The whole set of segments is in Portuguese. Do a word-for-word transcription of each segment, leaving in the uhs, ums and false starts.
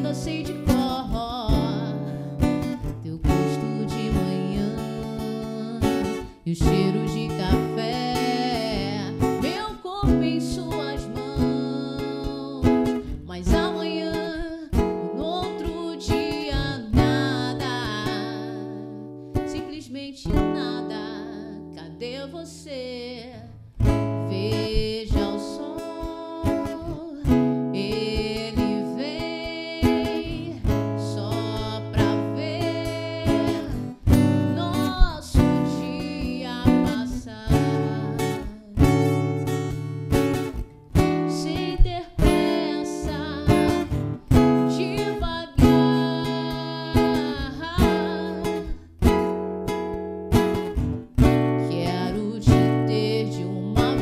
ainda sei de cor teu gosto de manhã e o cheiro de café, meu corpo em suas mãos. Mas amanhã, no outro dia, nada, simplesmente nada. Cadê você? Veja o sol, ele vem só pra ver nosso dia passar, sem ter pressa, devagar. Quero te ter de uma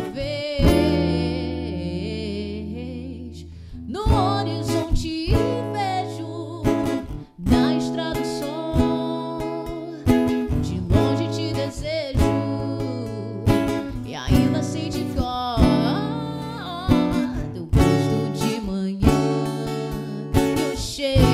vez no horizonte e vejo na estrada o sol. De longe te desejo e ainda sei de cor teu gosto de manhã e o cheiro